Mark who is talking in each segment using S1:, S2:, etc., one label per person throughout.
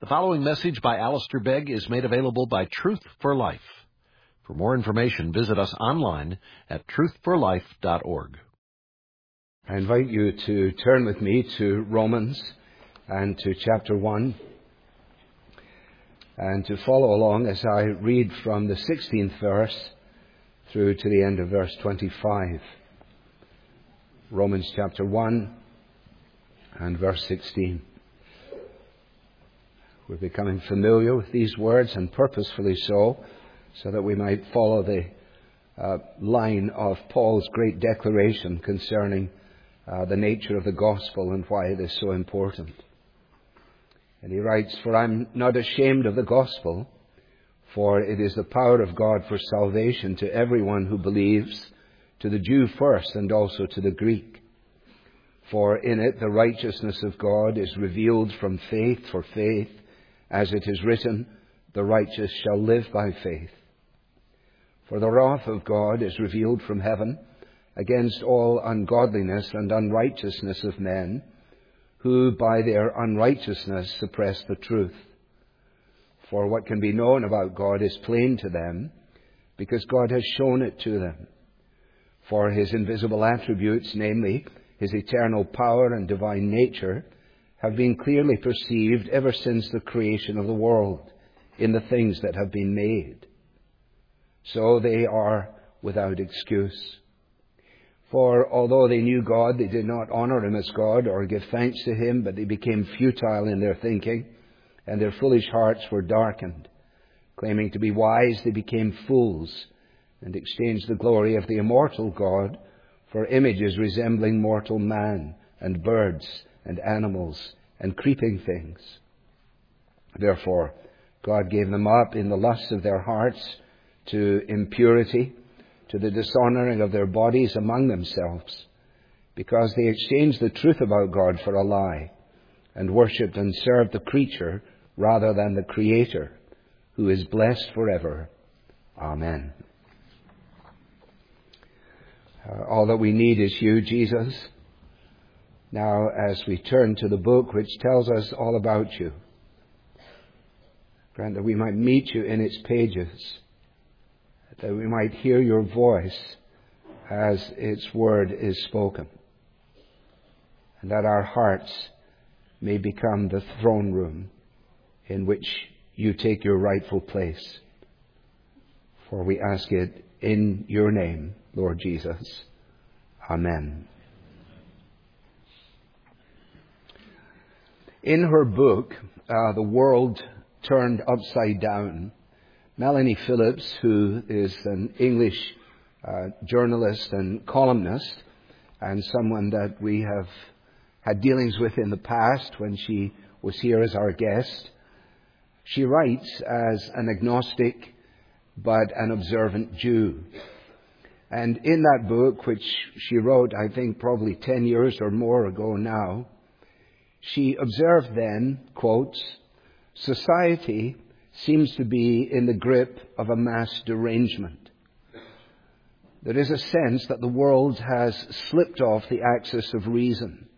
S1: The following message by Alistair Begg is made available by Truth for Life. For more information, visit us online at truthforlife.org.
S2: I invite you to turn with me to Romans and to chapter 1 and to follow along as I read from the 16th verse through to the end of verse 25. Romans chapter 1 and verse 16. We're becoming familiar with these words, and purposefully so that we might follow the line of Paul's great declaration concerning the nature of the gospel and why it is so important. And he writes, "For I'm not ashamed of the gospel, for it is the power of God for salvation to everyone who believes, to the Jew first and also to the Greek. For in it the righteousness of God is revealed from faith for faith, as it is written, the righteous shall live by faith. For the wrath of God is revealed from heaven against all ungodliness and unrighteousness of men, who by their unrighteousness suppress the truth. For what can be known about God is plain to them, because God has shown it to them. For his invisible attributes, namely his eternal power and divine nature, have been clearly perceived ever since the creation of the world in the things that have been made. So they are without excuse. For although they knew God, they did not honor him as God or give thanks to him, but they became futile in their thinking, and their foolish hearts were darkened. Claiming to be wise, they became fools, and exchanged the glory of the immortal God for images resembling mortal man, and birds, and animals, and creeping things. Therefore, God gave them up in the lusts of their hearts to impurity, to the dishonoring of their bodies among themselves, because they exchanged the truth about God for a lie, and worshipped and served the creature rather than the Creator, who is blessed forever. Amen." All that we need is you, Jesus. Now, as we turn to the book which tells us all about you, grant that we might meet you in its pages, that we might hear your voice as its word is spoken, and that our hearts may become the throne room in which you take your rightful place. For we ask it in your name, Lord Jesus. Amen. In her book, The World Turned Upside Down, Melanie Phillips, who is an English journalist and columnist, and someone that we have had dealings with in the past when she was here as our guest, she writes as an agnostic but an observant Jew. And in that book, which she wrote, I think, probably 10 years or more ago now, she observed then, quotes, "Society seems to be in the grip of a mass derangement. There is a sense that the world has slipped off the axis of reason,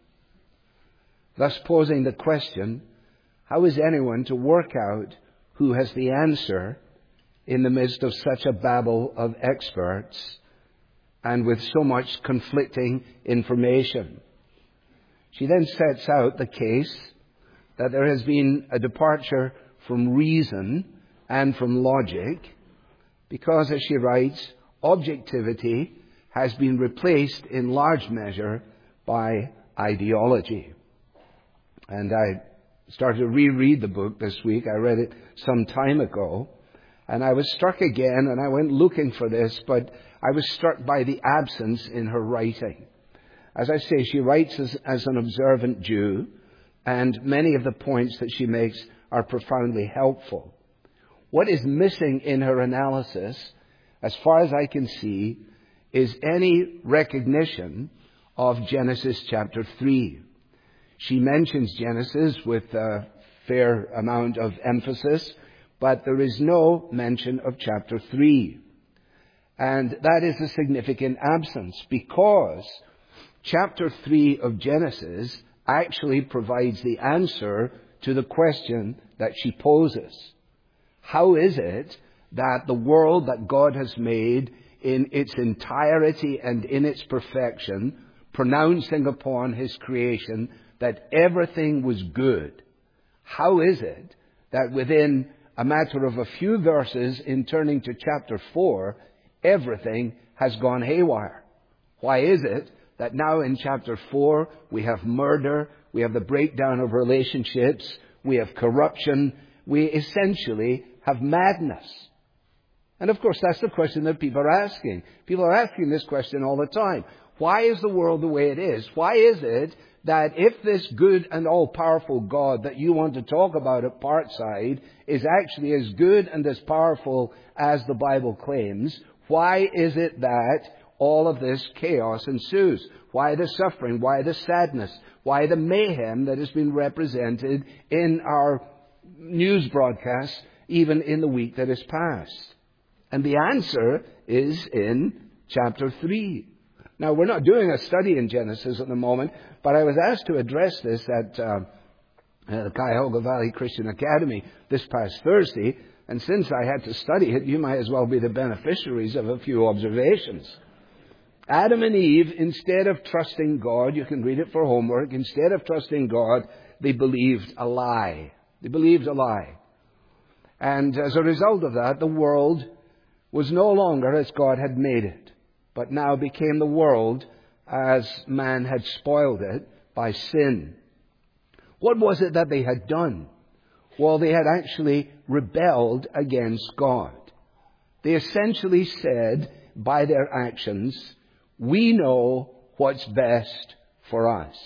S2: thus posing the question, how is anyone to work out who has the answer in the midst of such a babel of experts and with so much conflicting information?" She then sets out the case that there has been a departure from reason and from logic because, as she writes, objectivity has been replaced in large measure by ideology. And I started to reread the book this week. I read it some time ago, and I was struck again, and I went looking for this, but I was struck by the absence in her writing. As I say, she writes as an observant Jew, and many of the points that she makes are profoundly helpful. What is missing in her analysis, as far as I can see, is any recognition of Genesis chapter 3. She mentions Genesis with a fair amount of emphasis, but there is no mention of chapter 3. And that is a significant absence, because chapter 3 of Genesis actually provides the answer to the question that she poses. How is it that the world that God has made in its entirety and in its perfection, pronouncing upon His creation that everything was good, how is it that within a matter of a few verses in turning to chapter 4, everything has gone haywire? Why is it that now in chapter 4 we have murder, we have the breakdown of relationships, we have corruption, we essentially have madness? And of course that's the question that people are asking. People are asking this question all the time. Why is the world the way it is? Why is it that if this good and all-powerful God that you want to talk about at Parkside is actually as good and as powerful as the Bible claims, why is it that all of this chaos ensues? Why the suffering? Why the sadness? Why the mayhem that has been represented in our news broadcasts, even in the week that has passed? And the answer is in chapter 3. Now, we're not doing a study in Genesis at the moment, but I was asked to address this at the Cuyahoga Valley Christian Academy this past Thursday, and since I had to study it, you might as well be the beneficiaries of a few observations. Adam and Eve, instead of trusting God, you can read it for homework, instead of trusting God, they believed a lie. They believed a lie. And as a result of that, the world was no longer as God had made it, but now became the world as man had spoiled it by sin. What was it that they had done? Well, they had actually rebelled against God. They essentially said by their actions, we know what's best for us.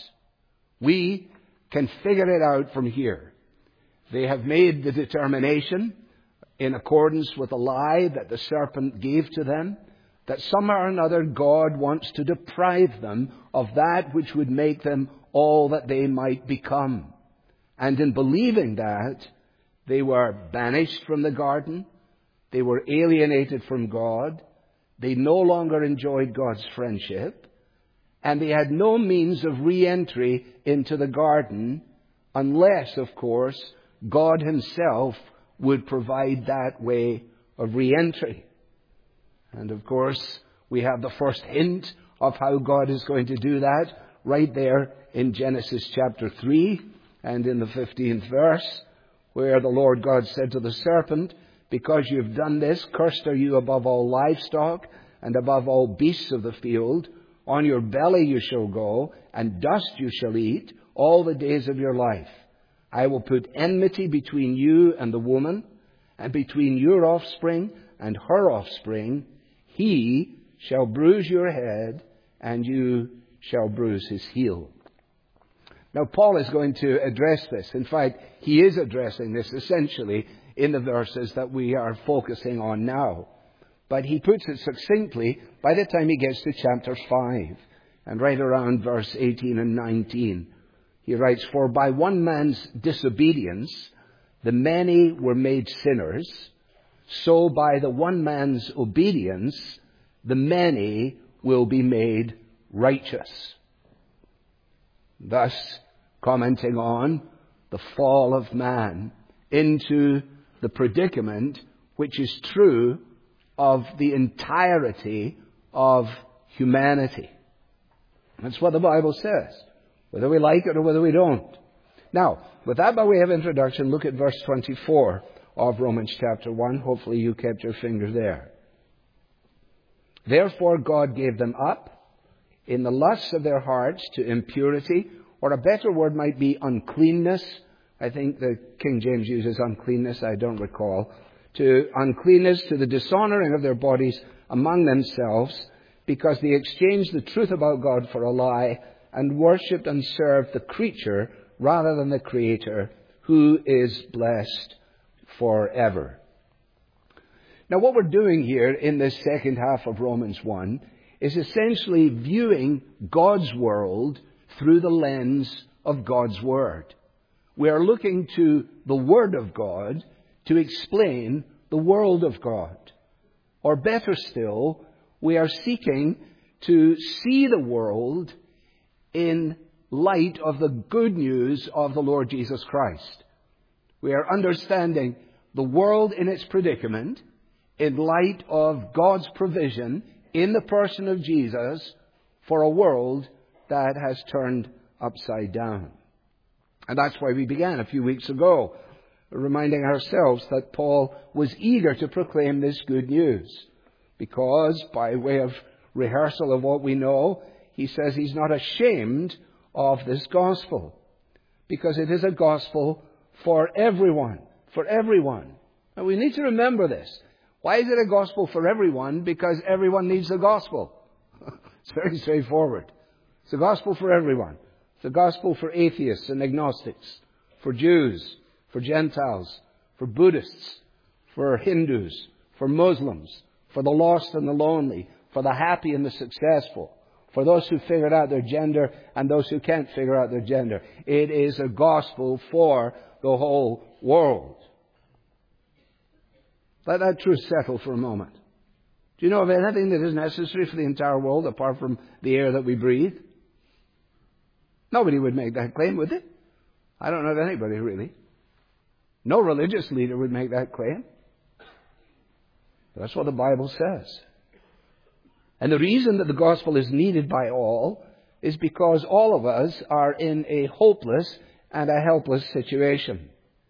S2: We can figure it out from here. They have made the determination, in accordance with the lie that the serpent gave to them, that somehow or another God wants to deprive them of that which would make them all that they might become. And in believing that, they were banished from the garden, they were alienated from God, they no longer enjoyed God's friendship, and they had no means of re-entry into the garden unless, of course, God Himself would provide that way of re-entry. And of course, we have the first hint of how God is going to do that right there in Genesis chapter 3 and in the 15th verse, where the Lord God said to the serpent, because you've done this, cursed are you above all livestock and above all beasts of the field. On your belly you shall go, and dust you shall eat all the days of your life. I will put enmity between you and the woman, and between your offspring and her offspring. He shall bruise your head, and you shall bruise his heel. Now, Paul is going to address this. In fact, he is addressing this essentially in the verses that we are focusing on now. But he puts it succinctly by the time he gets to chapter 5, and right around verse 18 and 19. He writes, for by one man's disobedience the many were made sinners, so by the one man's obedience the many will be made righteous. Thus, commenting on the fall of man into the predicament which is true of the entirety of humanity. That's what the Bible says, whether we like it or whether we don't. Now, with that by way of introduction, look at verse 24 of Romans chapter 1. Hopefully you kept your finger there. Therefore God gave them up in the lusts of their hearts to impurity, or a better word might be uncleanness. I think the King James uses uncleanness, I don't recall. To uncleanness, to the dishonoring of their bodies among themselves, because they exchanged the truth about God for a lie, and worshipped and served the creature rather than the Creator, who is blessed forever. Now, what we're doing here in this second half of Romans 1 is essentially viewing God's world through the lens of God's Word. We are looking to the Word of God to explain the world of God. Or better still, we are seeking to see the world in light of the good news of the Lord Jesus Christ. We are understanding the world in its predicament in light of God's provision in the person of Jesus for a world that has turned upside down. And that's why we began a few weeks ago, reminding ourselves that Paul was eager to proclaim this good news. Because, by way of rehearsal of what we know, he says he's not ashamed of this gospel. Because it is a gospel for everyone. For everyone. And we need to remember this. Why is it a gospel for everyone? Because everyone needs the gospel. It's very straightforward. It's a gospel for everyone. It's a gospel for atheists and agnostics, for Jews, for Gentiles, for Buddhists, for Hindus, for Muslims, for the lost and the lonely, for the happy and the successful, for those who figured out their gender and those who can't figure out their gender. It is a gospel for the whole world. Let that truth settle for a moment. Do you know of anything that is necessary for the entire world apart from the air that we breathe? Nobody would make that claim, would they? I don't know of anybody, really. No religious leader would make that claim. That's what the Bible says. And the reason that the gospel is needed by all is because all of us are in a hopeless and a helpless situation.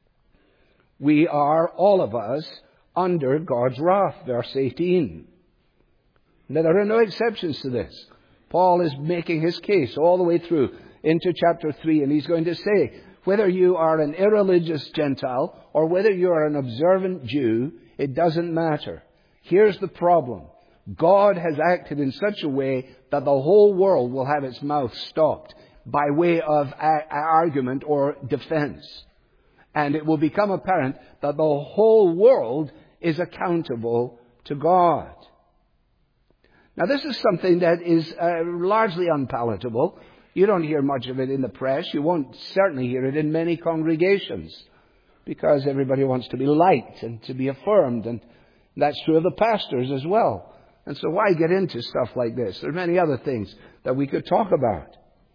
S2: We are, all of us, under God's wrath, verse 18. Now, there are no exceptions to this. Paul is making his case all the way through into chapter 3, and he's going to say, whether you are an irreligious Gentile or whether you are an observant Jew, it doesn't matter. Here's the problem. God has acted in such a way that the whole world will have its mouth stopped by way of argument or defense. And it will become apparent that the whole world is accountable to God. Now, this is something that is largely unpalatable. You don't hear much of it in the press. You won't certainly hear it in many congregations because everybody wants to be liked and to be affirmed. And that's true of the pastors as well. And so why get into stuff like this? There are many other things that we could talk about.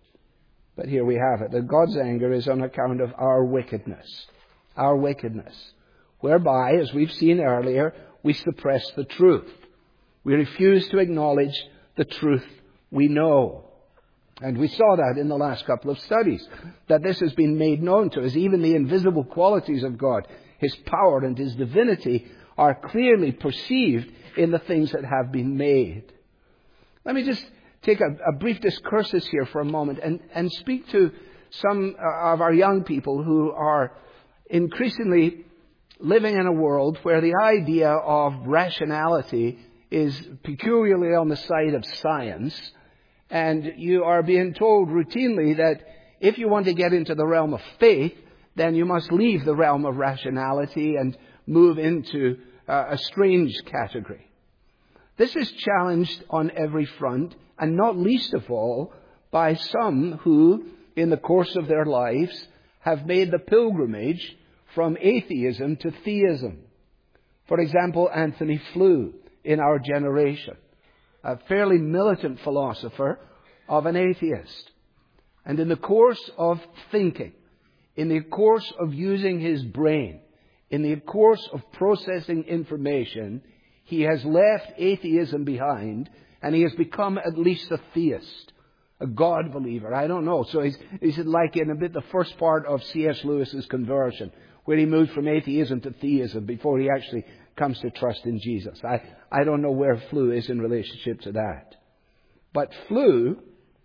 S2: But here we have it, that God's anger is on account of our wickedness. Our wickedness. Whereby, as we've seen earlier, we suppress the truth. We refuse to acknowledge the truth we know. And we saw that in the last couple of studies, that this has been made known to us. Even the invisible qualities of God, His power and His divinity, are clearly perceived in the things that have been made. Let me just take a brief discursus here for a moment and speak to some of our young people who are increasingly living in a world where the idea of rationality is peculiarly on the side of science, and you are being told routinely that if you want to get into the realm of faith, then you must leave the realm of rationality and move into a strange category. This is challenged on every front, and not least of all by some who, in the course of their lives, have made the pilgrimage from atheism to theism. For example, Anthony Flew in our generation, a fairly militant philosopher of an atheist. And in the course of thinking, in the course of using his brain, in the course of processing information, he has left atheism behind, and he has become at least a theist, a God believer. I don't know. So he's like in a bit the first part of C.S. Lewis's conversion, where he moved from atheism to theism before he actually comes to trust in Jesus. I don't know where Flew is in relationship to that. But Flew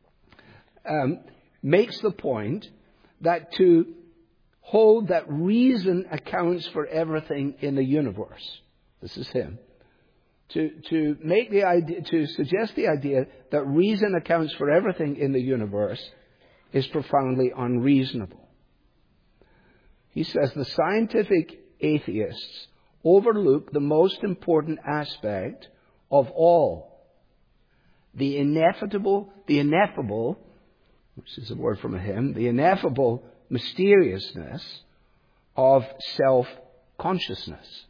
S2: makes the point that to hold that reason accounts for everything in the universe. This is him. To make the idea, to suggest the idea that reason accounts for everything in the universe is profoundly unreasonable. He says the scientific atheists overlook the most important aspect of all. The ineffable, which is a word from a hymn, the ineffable mysteriousness of self-consciousness,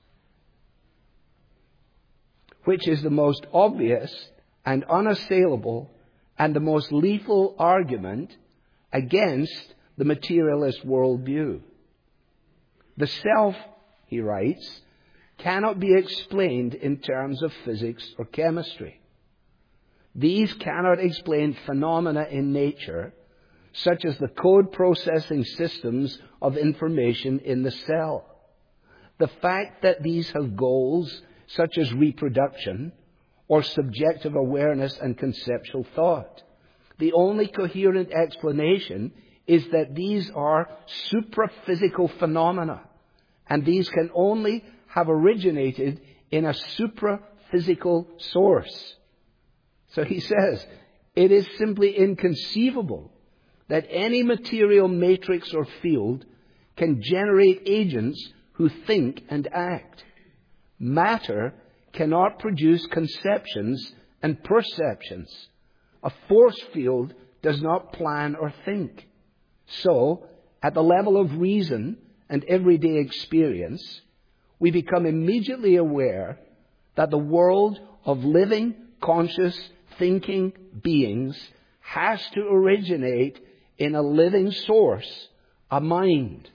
S2: which is the most obvious and unassailable and the most lethal argument against the materialist worldview. The self, he writes, cannot be explained in terms of physics or chemistry. These cannot explain phenomena in nature, such as the code processing systems of information in the cell. The fact that these have goals, such as reproduction, or subjective awareness and conceptual thought. The only coherent explanation is that these are supraphysical phenomena, and these can only have originated in a supraphysical source. So he says, it is simply inconceivable that any material matrix or field can generate agents who think and act. Matter cannot produce conceptions and perceptions. A force field does not plan or think. So, at the level of reason and everyday experience, we become immediately aware that the world of living, conscious, thinking beings has to originate in a living source, a mind.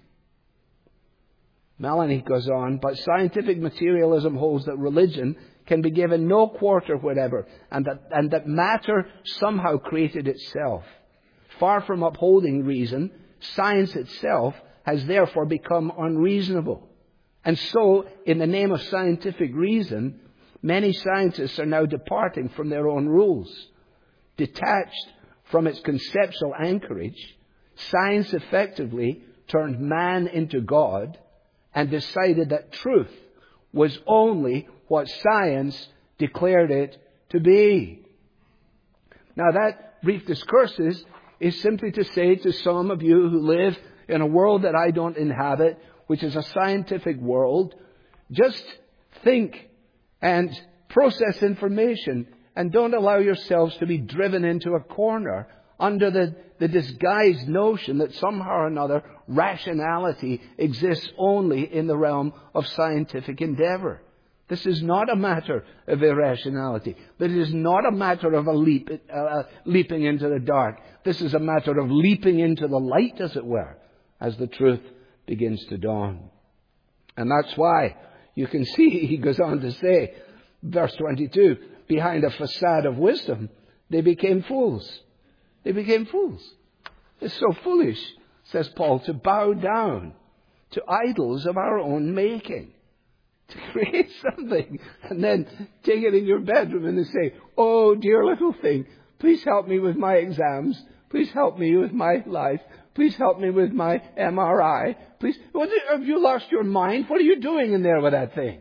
S2: Melanie goes on, but scientific materialism holds that religion can be given no quarter whatever, and that matter somehow created itself. Far from upholding reason, science itself has therefore become unreasonable. And so, in the name of scientific reason, many scientists are now departing from their own rules. Detached from its conceptual anchorage, science effectively turned man into God and decided that truth was only what science declared it to be. Now that brief discourse is simply to say to some of you who live in a world that I don't inhabit, which is a scientific world, just think and process information and don't allow yourselves to be driven into a corner under the disguised notion that somehow or another rationality exists only in the realm of scientific endeavor. This is not a matter of irrationality. But it is not a matter of leaping into the dark. This is a matter of leaping into the light, as it were, as the truth begins to dawn. And that's why you can see, he goes on to say, verse 22, behind a facade of wisdom, they became fools. They became fools. It's so foolish, says Paul, to bow down to idols of our own making. To create something and then take it in your bedroom and say, oh, dear little thing, please help me with my exams. Please help me with my life. Please help me with my MRI. Please, have you lost your mind? What are you doing in there with that thing?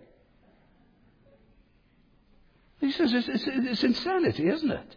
S2: He says it's insanity, isn't it?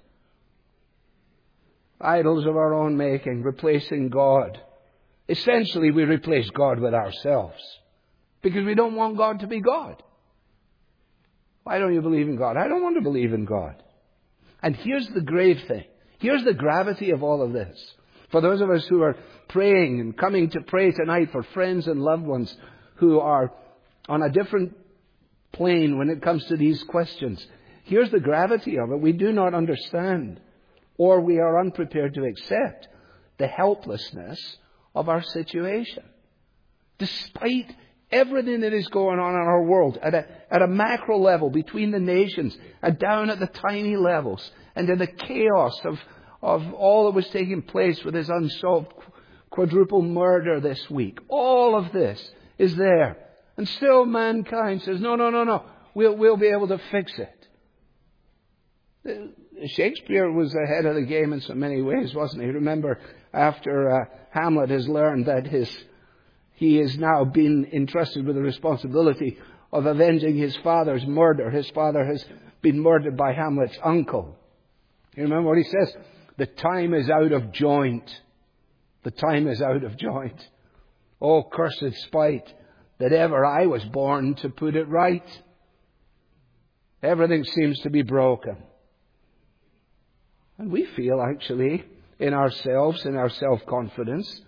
S2: Idols of our own making, replacing God. Essentially, we replace God with ourselves. Because we don't want God to be God. Why don't you believe in God? I don't want to believe in God. And here's the grave thing. Here's the gravity of all of this. For those of us who are praying and coming to pray tonight for friends and loved ones who are on a different plane when it comes to these questions, here's the gravity of it. We do not understand, or we are unprepared to accept, the helplessness of our situation. Despite everything that is going on in our world at a macro level between the nations and down at the tiny levels and in the chaos of all that was taking place with this unsolved quadruple murder this week. All of this is there. And still mankind says, no. We'll be able to fix it. Shakespeare was ahead of the game in so many ways, wasn't he? Remember, after Hamlet has learned that he has now been entrusted with the responsibility of avenging his father's murder. His father has been murdered by Hamlet's uncle. You remember what he says? The time is out of joint. The time is out of joint. Oh, cursed spite, that ever I was born to put it right. Everything seems to be broken. And we feel actually in ourselves, in our self-confidence,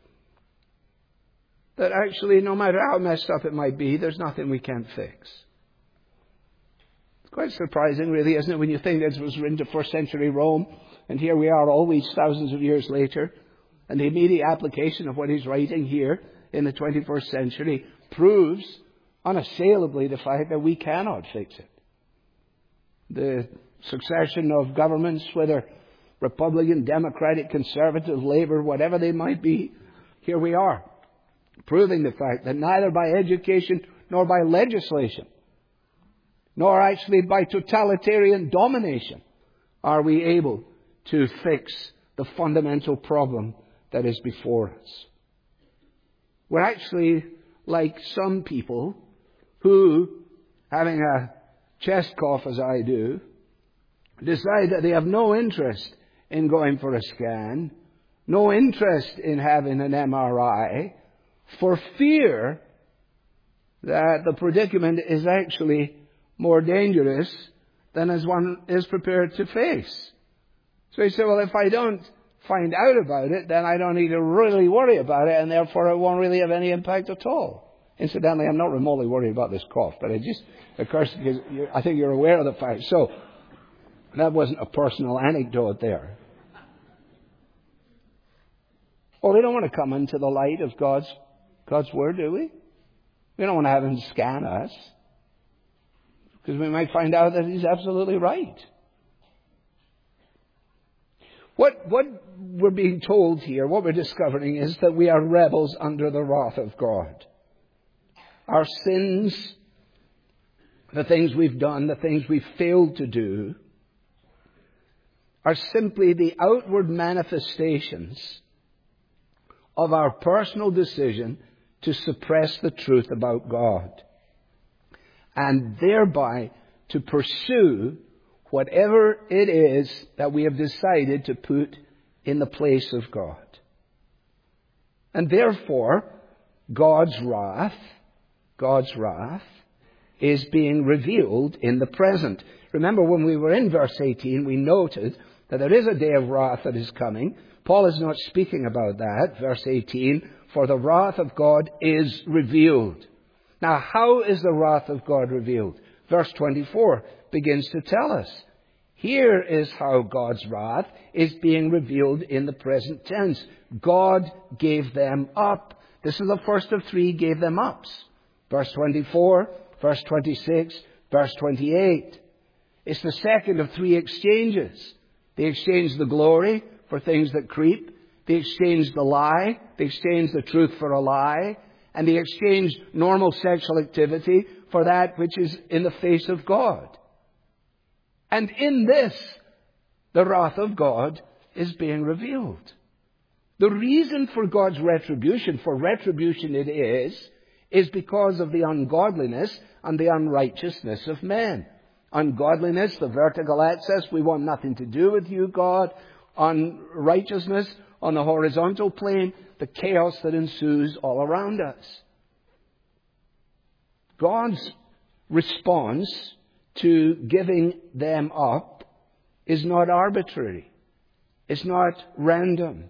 S2: that actually, no matter how messed up it might be, there's nothing we can't fix. It's quite surprising, really, isn't it, when you think this was written to first century Rome, and here we are all these thousands of years later, and the immediate application of what he's writing here in the 21st century proves unassailably the fact that we cannot fix it. The succession of governments, whether Republican, Democratic, Conservative, Labour, whatever they might be, here we are, proving the fact that neither by education nor by legislation, nor actually by totalitarian domination, are we able to fix the fundamental problem that is before us. We're actually like some people who, having a chest cough as I do, decide that they have no interest in going for a scan, no interest in having an MRI, for fear that the predicament is actually more dangerous than as one is prepared to face. So he said, well, if I don't find out about it, then I don't need to really worry about it, and therefore it won't really have any impact at all. Incidentally, I'm not remotely worried about this cough, but it just occurs because I think you're aware of the fact. So, that wasn't a personal anecdote there. Well, we don't want to come into the light of God's Word, do we? We don't want to have Him scan us, because we might find out that He's absolutely right. What we're being told here, what we're discovering, is that we are rebels under the wrath of God. Our sins, the things we've done, the things we've failed to do, are simply the outward manifestations of our personal decision to suppress the truth about God, and thereby to pursue whatever it is that we have decided to put in the place of God. And therefore, God's wrath is being revealed in the present. Remember, when we were in verse 18, we noted that there is a day of wrath that is coming. Paul is not speaking about that. Verse 18, for the wrath of God is revealed. Now, how is the wrath of God revealed? Verse 24 begins to tell us. Here is how God's wrath is being revealed in the present tense. God gave them up. This is the first of three gave them ups. Verse 24, verse 26, verse 28. It's the second of three exchanges. They exchanged the glory for things that creep. They exchanged the lie. They exchanged the truth for a lie. And they exchanged normal sexual activity for that which is in the face of God. And in this, the wrath of God is being revealed. The reason for God's retribution, for retribution it is because of the ungodliness and the unrighteousness of men. Ungodliness, the vertical access, we want nothing to do with you, God. Unrighteousness, on the horizontal plane, the chaos that ensues all around us. God's response to giving them up is not arbitrary. It's not random.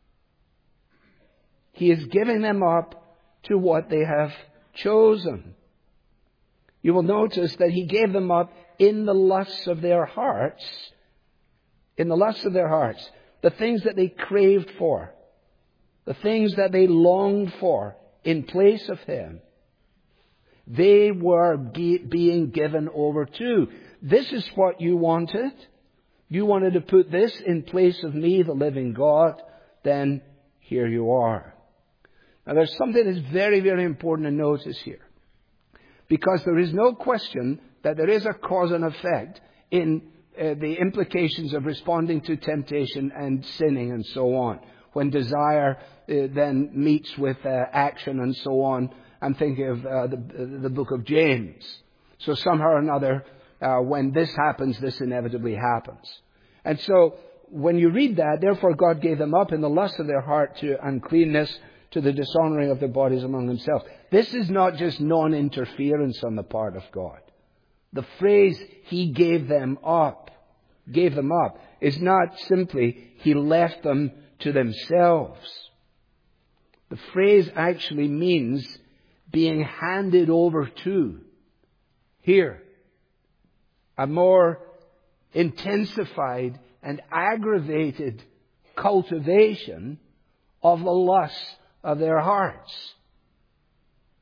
S2: He is giving them up to what they have chosen. You will notice that He gave them up in the lusts of their hearts. In the lusts of their hearts. The things that they craved for. The things that they longed for in place of Him. They were being given over to. This is what you wanted. You wanted to put this in place of me, the living God. Then here you are. Now there's something that's very, very important to notice here. Because there is no question that there is a cause and effect in the implications of responding to temptation and sinning and so on. When desire then meets with action and so on. I'm thinking of the book of James. So somehow or another, when this happens, this inevitably happens. And so when you read that, therefore God gave them up in the lust of their heart to uncleanness, to the dishonoring of their bodies among themselves. This is not just non-interference on the part of God. The phrase, He gave them up, is not simply He left them to themselves. The phrase actually means being handed over to. Here, a more intensified and aggravated cultivation of the lusts of their hearts.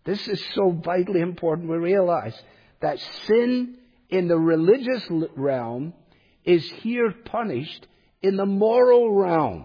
S2: This is so vitally important we realize that sin in the religious realm is here punished in the moral realm.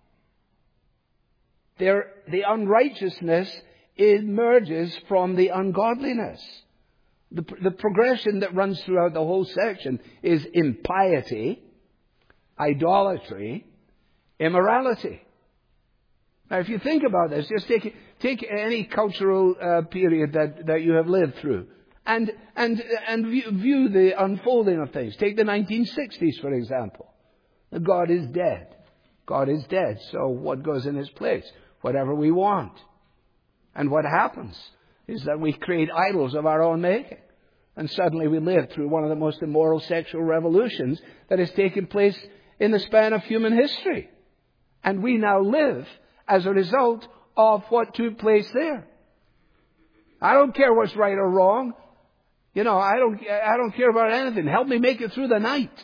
S2: The unrighteousness emerges from the ungodliness. The progression that runs throughout the whole section is impiety, idolatry, immorality. Now, if you think about this, just take any cultural period that you have lived through, and view the unfolding of things. Take the 1960s, for example. God is dead. God is dead. So what goes in His place? Whatever we want. And what happens is that we create idols of our own making. And suddenly we live through one of the most immoral sexual revolutions that has taken place in the span of human history. And we now live as a result of what took place there. I don't care what's right or wrong. I don't care about anything. Help me make it through the night.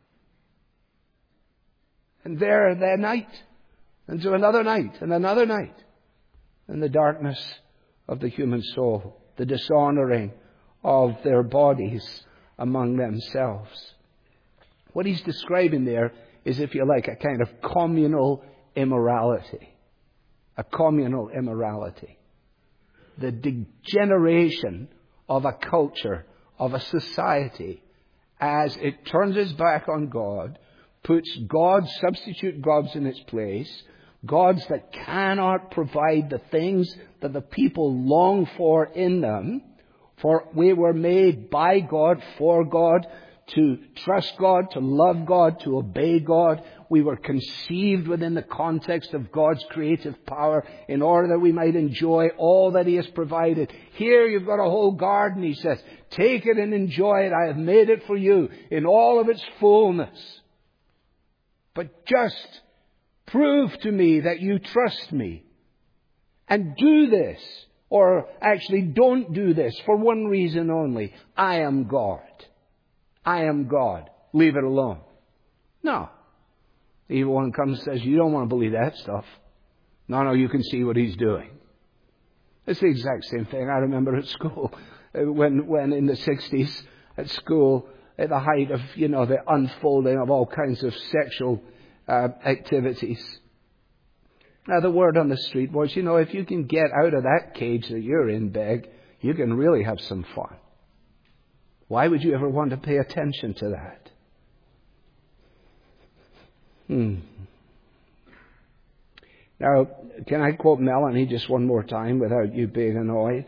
S2: And there, that night, and to another night, and another night. And the darkness of the human soul, the dishonoring of their bodies among themselves. What he's describing there is, if you like, a kind of communal immorality. A communal immorality. The degeneration of a culture, of a society, as it turns its back on God, puts substitute gods in its place, gods that cannot provide the things that the people long for in them. For we were made by God, for God, to trust God, to love God, to obey God. We were conceived within the context of God's creative power in order that we might enjoy all that He has provided. Here you've got a whole garden, He says. Take it and enjoy it. I have made it for you in all of its fullness. But just prove to me that you trust me. And do this. Or actually don't do this for one reason only. I am God. I am God. Leave it alone. No. The evil one comes and says, you don't want to believe that stuff. No, you can see what he's doing. It's the exact same thing I remember at school. When in the 60s at school, at the height of, the unfolding of all kinds of sexual activities. Now, the word on the street was, if you can get out of that cage that you're in, Beg, you can really have some fun. Why would you ever want to pay attention to that? Now, can I quote Melanie just one more time without you being annoyed?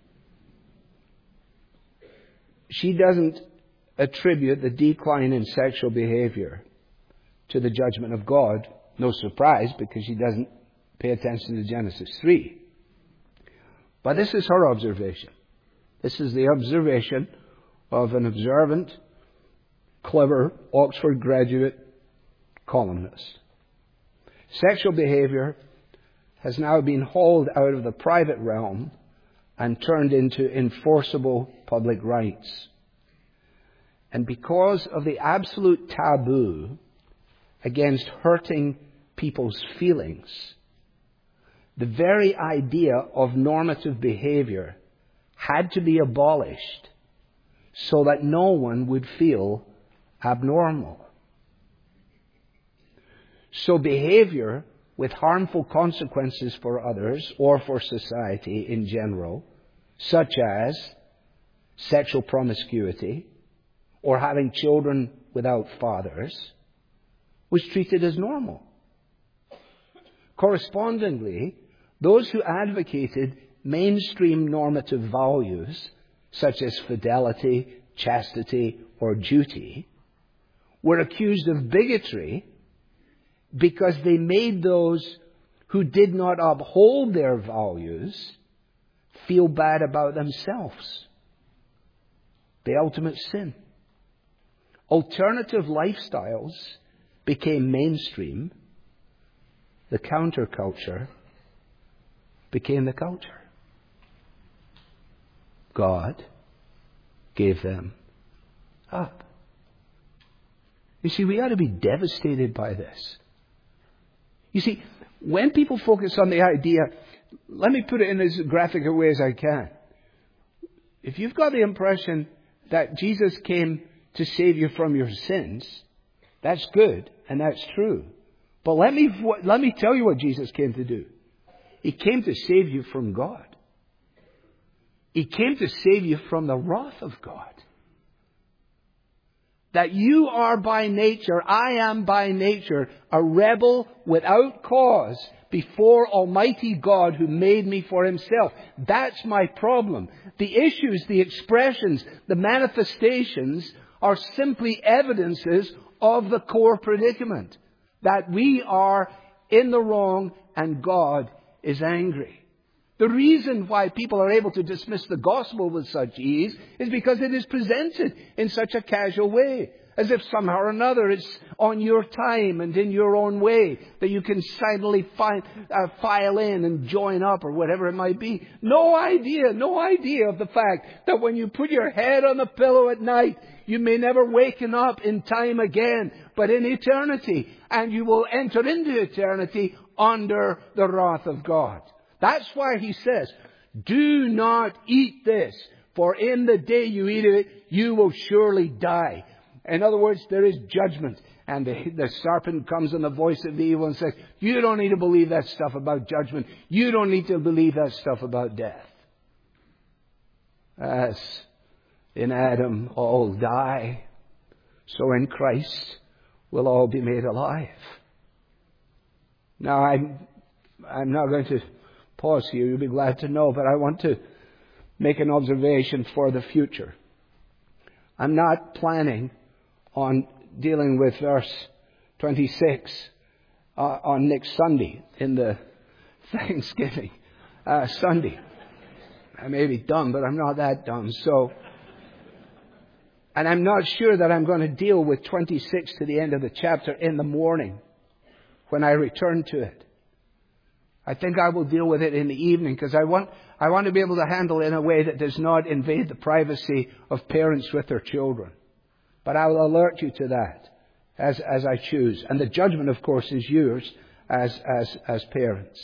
S2: She doesn't attribute the decline in sexual behavior to the judgment of God. No surprise, because she doesn't pay attention to Genesis 3. But this is her observation. This is the observation of an observant, clever, Oxford graduate columnist. Sexual behavior has now been hauled out of the private realm and turned into enforceable public rights. And because of the absolute taboo against hurting people's feelings, the very idea of normative behavior had to be abolished so that no one would feel abnormal. So behavior with harmful consequences for others or for society in general, such as sexual promiscuity or having children without fathers, was treated as normal. Correspondingly, those who advocated mainstream normative values, such as fidelity, chastity, or duty, were accused of bigotry because they made those who did not uphold their values feel bad about themselves. The ultimate sin. Alternative lifestyles became mainstream. The counterculture became the culture. God gave them up. You see, we ought to be devastated by this. You see, when people focus on the idea, let me put it in as graphic a way as I can. if you've got the impression that Jesus came to save you from your sins, that's good and that's true. But let me tell you what Jesus came to do. He came to save you from God. He came to save you from the wrath of God. That you are by nature, I am by nature, a rebel without cause before Almighty God who made me for Himself. That's my problem. The issues, the expressions, the manifestations are simply evidences of the core predicament. That we are in the wrong and God is angry. The reason why people are able to dismiss the gospel with such ease is because it is presented in such a casual way. As if somehow or another it's on your time and in your own way that you can silently file in and join up or whatever it might be. No idea of the fact that when you put your head on the pillow at night, you may never waken up in time again, but in eternity. And you will enter into eternity under the wrath of God. That's why He says, do not eat this, for in the day you eat of it, you will surely die. In other words, there is judgment. And the serpent comes in the voice of the evil and says, you don't need to believe that stuff about judgment. You don't need to believe that stuff about death. As in Adam all die, so in Christ will all be made alive. Now, I'm not going to pause here. You'll be glad to know, but I want to make an observation for the future. I'm not planning on dealing with verse 26 on next Sunday in the Thanksgiving Sunday. I may be dumb, but I'm not that dumb. And I'm not sure that I'm going to deal with 26 to the end of the chapter in the morning when I return to it. I think I will deal with it in the evening because I want to be able to handle it in a way that does not invade the privacy of parents with their children. But I will alert you to that as I choose. And the judgment, of course, is yours as parents.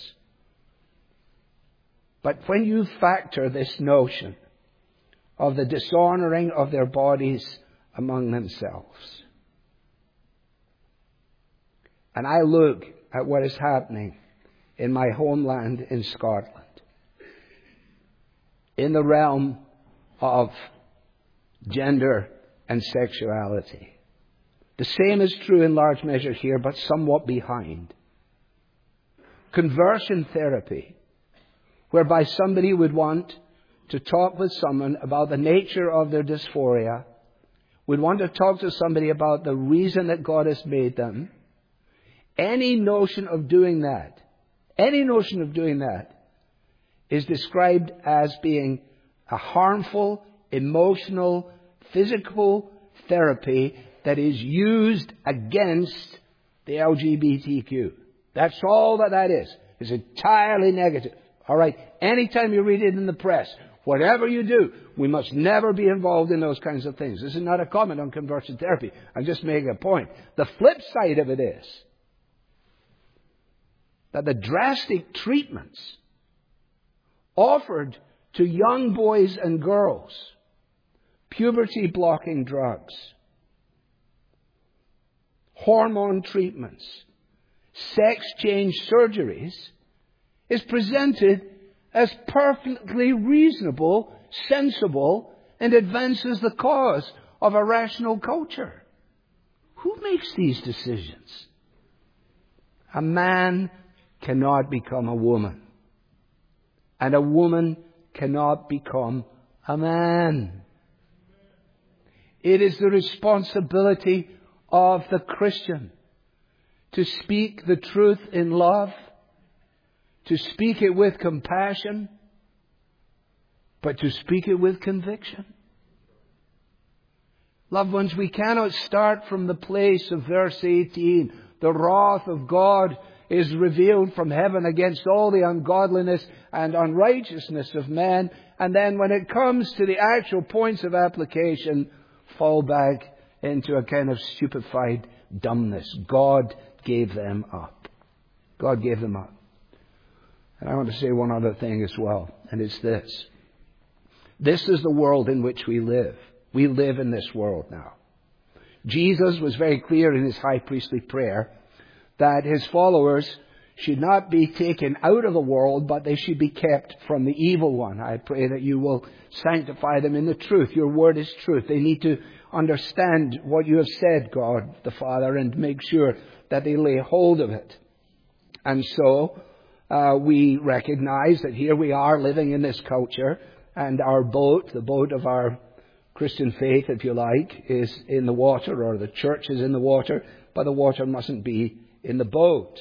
S2: But when you factor this notion of the dishonoring of their bodies among themselves, and I look at what is happening in my homeland in Scotland, in the realm of gender and sexuality. The same is true in large measure here, but somewhat behind. Conversion therapy, whereby somebody would want to talk with someone about the nature of their dysphoria, would want to talk to somebody about the reason that God has made them. Any notion of doing that is described as being a harmful, emotional, physical therapy that is used against the LGBTQ. That's all that is. It's entirely negative. All right? Anytime you read it in the press, whatever you do, we must never be involved in those kinds of things. This is not a comment on conversion therapy. I'm just making a point. The flip side of it is that the drastic treatments offered to young boys and girls, puberty-blocking drugs, hormone treatments, sex change surgeries, is presented as perfectly reasonable, sensible, and advances the cause of a rational culture. Who makes these decisions? A man cannot become a woman, and a woman cannot become a man. It is the responsibility of the Christian to speak the truth in love, to speak it with compassion, but to speak it with conviction. Loved ones, we cannot start from the place of verse 18. The wrath of God is revealed from heaven against all the ungodliness and unrighteousness of men. And then when it comes to the actual points of application, fall back into a kind of stupefied dumbness. God gave them up. God gave them up. And I want to say one other thing as well, and it's this. This is the world in which we live. We live in this world now. Jesus was very clear in his high priestly prayer that his followers should not be taken out of the world, but they should be kept from the evil one. I pray that you will sanctify them in the truth. Your word is truth. They need to understand what you have said, God the Father, and make sure that they lay hold of it. And so we recognize that here we are living in this culture, and our boat, the boat of our Christian faith, if you like, is in the water, or the church is in the water, but the water mustn't be in the boat.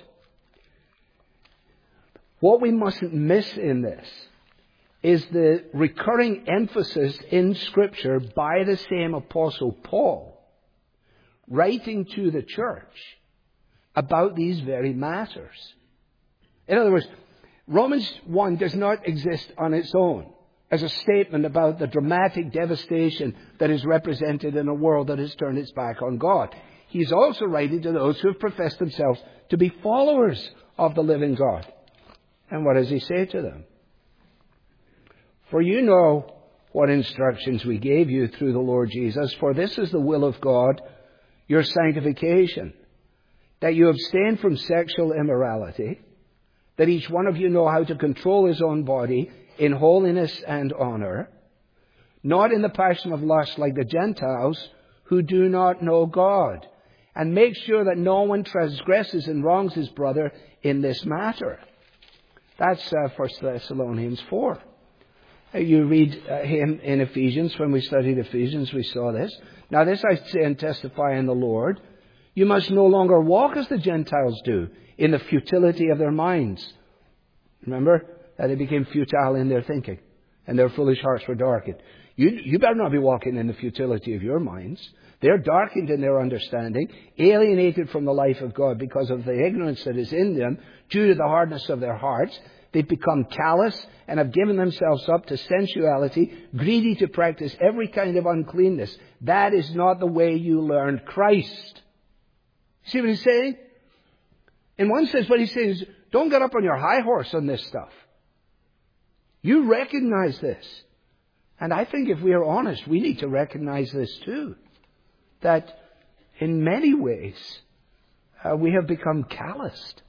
S2: What we mustn't miss in this is the recurring emphasis in Scripture by the same Apostle Paul, writing to the church about these very matters. In other words, Romans 1 does not exist on its own as a statement about the dramatic devastation that is represented in a world that has turned its back on God. He's also writing to those who have professed themselves to be followers of the living God. And what does he say to them? For you know what instructions we gave you through the Lord Jesus, for this is the will of God, your sanctification, that you abstain from sexual immorality, that each one of you know how to control his own body in holiness and honor, not in the passion of lust like the Gentiles who do not know God, and make sure that no one transgresses and wrongs his brother in this matter. That's 1 Thessalonians 4. You read him in Ephesians. When we studied Ephesians, we saw this. Now this I say and testify in the Lord. You must no longer walk as the Gentiles do, in the futility of their minds. Remember that they became futile in their thinking, and their foolish hearts were darkened. You better not be walking in the futility of your minds. They're darkened in their understanding, alienated from the life of God because of the ignorance that is in them due to the hardness of their hearts. They've become callous and have given themselves up to sensuality, greedy to practice every kind of uncleanness. That is not the way you learned Christ. See what he's saying? In one sense, what he's saying is, don't get up on your high horse on this stuff. You recognize this. And I think if we are honest, we need to recognize this too. That in many ways, we have become calloused.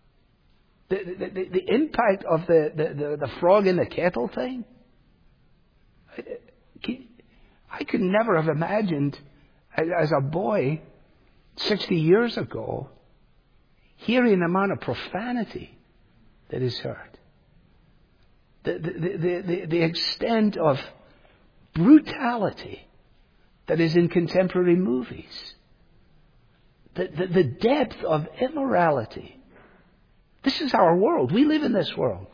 S2: The impact of the frog in the kettle thing, I could never have imagined as a boy 60 years ago hearing the amount of profanity that is heard. The extent of brutality that is in contemporary movies. The depth of immorality. This is our world. We live in this world.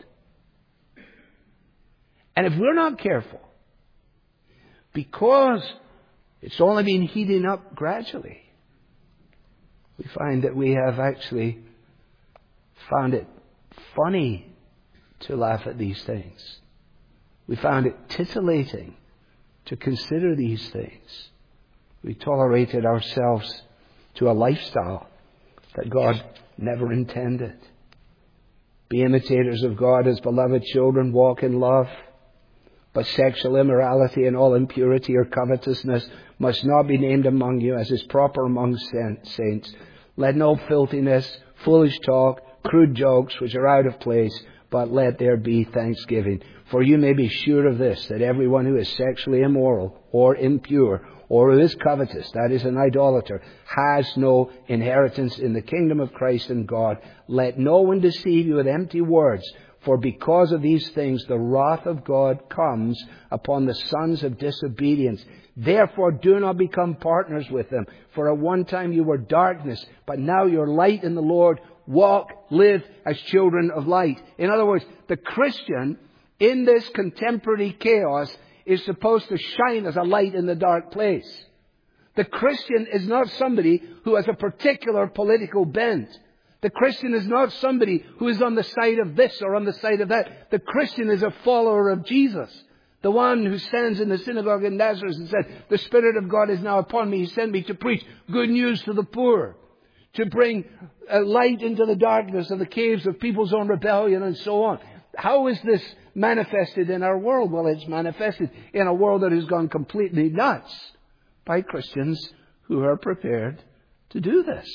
S2: And if we're not careful, because it's only been heating up gradually, we find that we have actually found it funny to laugh at these things. We found it titillating to consider these things. We tolerated ourselves to a lifestyle that God never intended. Be imitators of God as beloved children, walk in love. But sexual immorality and all impurity or covetousness must not be named among you as is proper among saints. Let no filthiness, foolish talk, crude jokes which are out of place, but let there be thanksgiving. For you may be sure of this, that everyone who is sexually immoral or impure or who is covetous, that is an idolater, has no inheritance in the kingdom of Christ and God. Let no one deceive you with empty words, for because of these things the wrath of God comes upon the sons of disobedience. Therefore do not become partners with them. For at one time you were darkness, but now you're light in the Lord. Walk, live as children of light. In other words, the Christian in this contemporary chaos is supposed to shine as a light in the dark place. The Christian is not somebody who has a particular political bent. The Christian is not somebody who is on the side of this or on the side of that. The Christian is a follower of Jesus. The one who stands in the synagogue in Nazareth and said, the Spirit of God is now upon me. He sent me to preach good news to the poor, to bring a light into the darkness of the caves of people's own rebellion and so on. How is this manifested in our world? Well, it's manifested in a world that has gone completely nuts by Christians who are prepared to do this.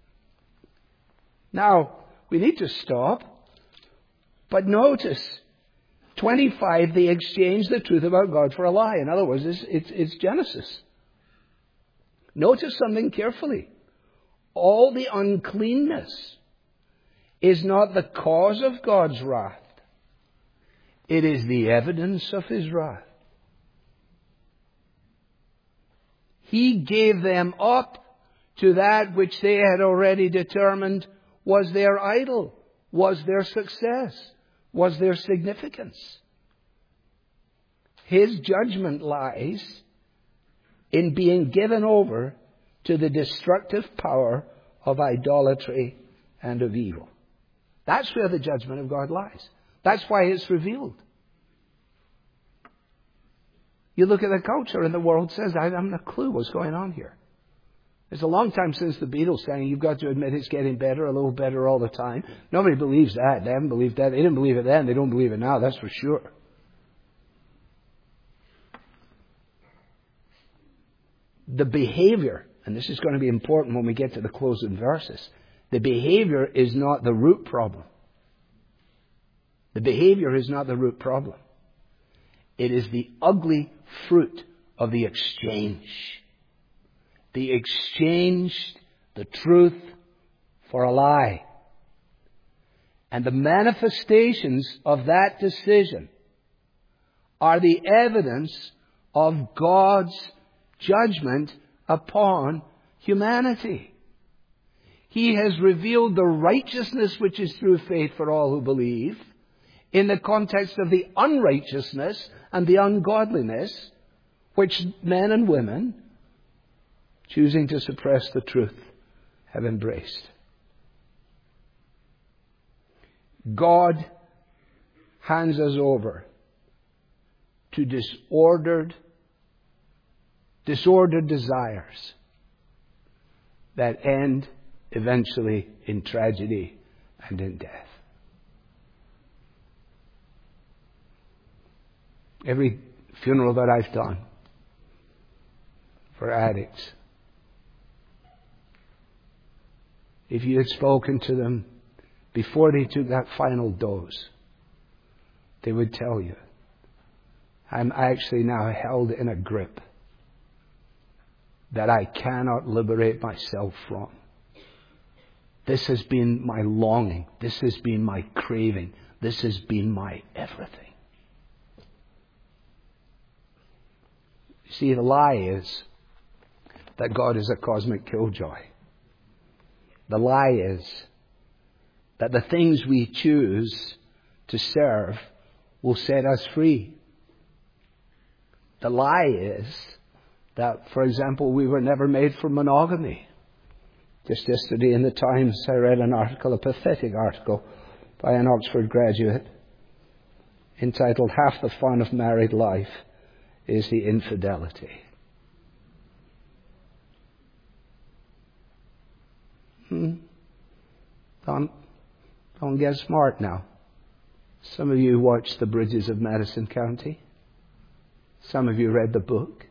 S2: Now, we need to stop, but notice 25, they exchange the truth about God for a lie. In other words, it's Genesis. Notice something carefully. All the uncleanness is not the cause of God's wrath. It is the evidence of His wrath. He gave them up to that which they had already determined was their idol, was their success, was their significance. His judgment lies in being given over to the destructive power of idolatry and of evil. That's where the judgment of God lies. That's why it's revealed. You look at the culture and the world says, I haven't a clue what's going on here. It's a long time since the Beatles sang, you've got to admit it's getting better, a little better all the time. Nobody believes that. They haven't believed that. They didn't believe it then. They don't believe it now. That's for sure. The behavior, and this is going to be important when we get to the closing verses, the behavior is not the root problem. The behavior is not the root problem. It is the ugly fruit of the exchange. They exchanged the truth for a lie. And the manifestations of that decision are the evidence of God's judgment upon humanity. He has revealed the righteousness which is through faith for all who believe in the context of the unrighteousness and the ungodliness which men and women, choosing to suppress the truth, have embraced. God hands us over to disordered desires that end eventually in tragedy and in death. Every funeral that I've done for addicts, if you had spoken to them before they took that final dose, they would tell you, I'm actually now held in a grip that I cannot liberate myself from. This has been my longing. This has been my craving. This has been my everything. See, the lie is that God is a cosmic killjoy. The lie is that the things we choose to serve will set us free. The lie is that, for example, we were never made for monogamy. Just yesterday in the Times, I read an article, a pathetic article, by an Oxford graduate, entitled "Half the Fun of Married Life is the Infidelity." Don't get smart now. Some of you watched The Bridges of Madison County. Some of you read the book.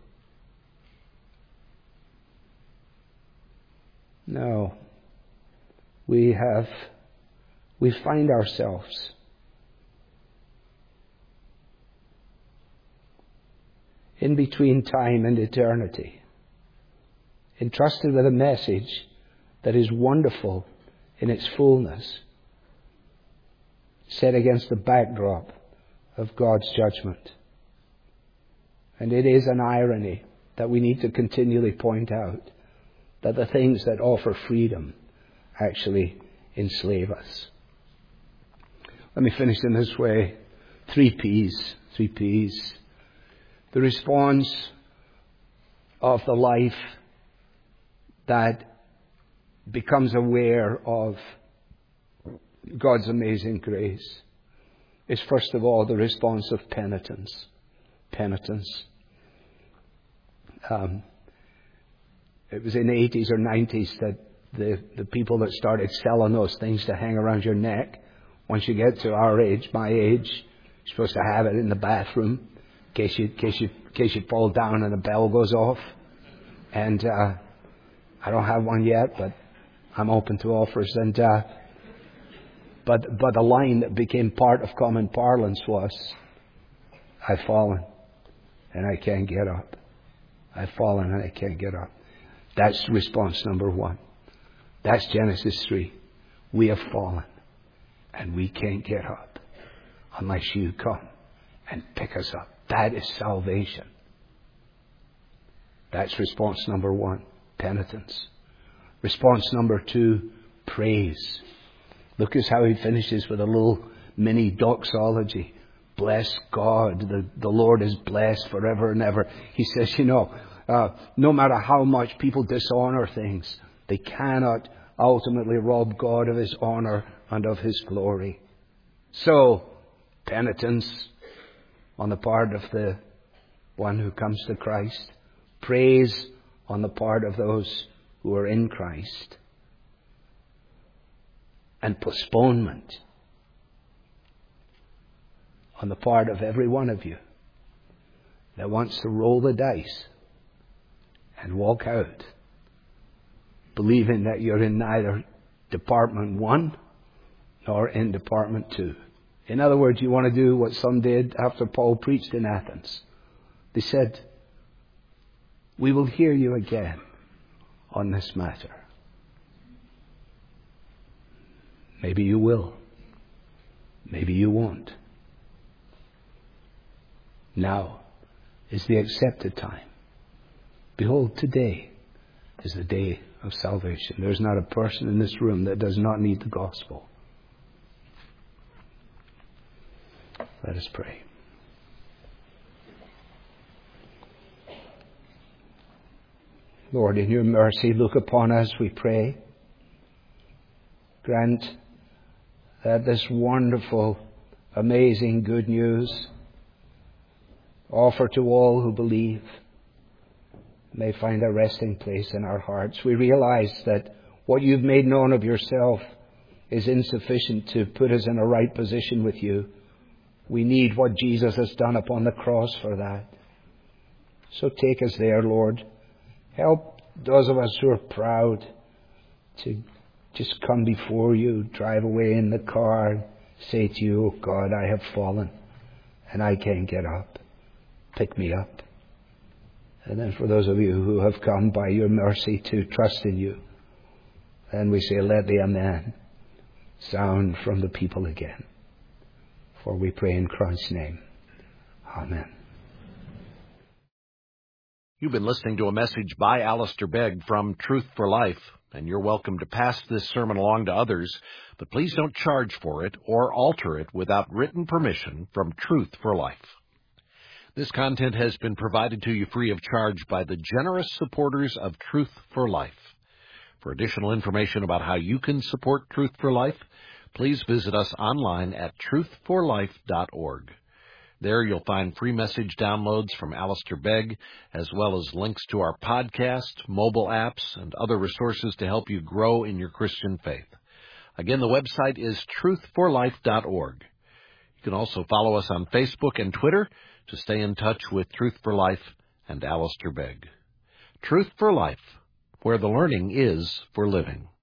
S2: No. We find ourselves in between time and eternity, entrusted with a message that is wonderful in its fullness, set against the backdrop of God's judgment. And it is an irony that we need to continually point out that the things that offer freedom actually enslave us. Let me finish in this way. 3 P's. 3 P's. The response of the life that becomes aware of God's amazing grace is, first of all, the response of penitence. Penitence. It was in the 80s or 90s that the people that started selling those things to hang around your neck Once you get to our age, my age, you're supposed to have it in the bathroom in case you fall down and the bell goes off. And I don't have one yet, but I'm open to offers. And but the line that became part of common parlance was, I've fallen and I can't get up. I've fallen and I can't get up. That's response number one. That's Genesis 3. We have fallen and we can't get up unless you come and pick us up. That is salvation. That's response number one, penitence. Response number two, praise. Look at how he finishes with a little mini doxology. Bless God. The Lord is blessed forever and ever. He says, no matter how much people dishonor things, they cannot ultimately rob God of His honor and of His glory. So, penitence on the part of the one who comes to Christ. Praise on the part of those who are in Christ. And postponement on the part of every one of you that wants to roll the dice and walk out, believing that you're in neither Department 1 nor in Department 2. In other words, you want to do what some did after Paul preached in Athens. They said, we will hear you again on this matter. Maybe you will. Maybe you won't. Now is the accepted time. Behold, today is the day of salvation. There's not a person in this room that does not need the gospel. Let us pray. Lord, in your mercy, look upon us, we pray. Grant that this wonderful, amazing good news offer to all who believe may find a resting place in our hearts. We realize that what you've made known of yourself is insufficient to put us in a right position with you. We need what Jesus has done upon the cross for that. So take us there, Lord. Help those of us who are proud to just come before you, drive away in the car, say to you, oh God, I have fallen and I can't get up. Pick me up. And then for those of you who have come by your mercy to trust in you, then we say, let the amen sound from the people again. For we pray in Christ's name. Amen.
S1: You've been listening to a message by Alistair Begg from Truth for Life, and you're welcome to pass this sermon along to others, but please don't charge for it or alter it without written permission from Truth for Life. This content has been provided to you free of charge by the generous supporters of Truth for Life. For additional information about how you can support Truth for Life, please visit us online at truthforlife.org. There you'll find free message downloads from Alistair Begg, as well as links to our podcast, mobile apps, and other resources to help you grow in your Christian faith. Again, the website is truthforlife.org. You can also follow us on Facebook and Twitter to stay in touch with Truth for Life and Alistair Begg. Truth for Life, where the learning is for living.